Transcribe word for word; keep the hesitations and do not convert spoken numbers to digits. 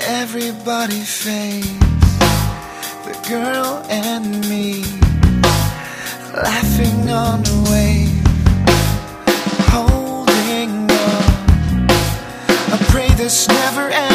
Everybody fades, the girl and me, laughing on the wave, holding on. I pray this never ends.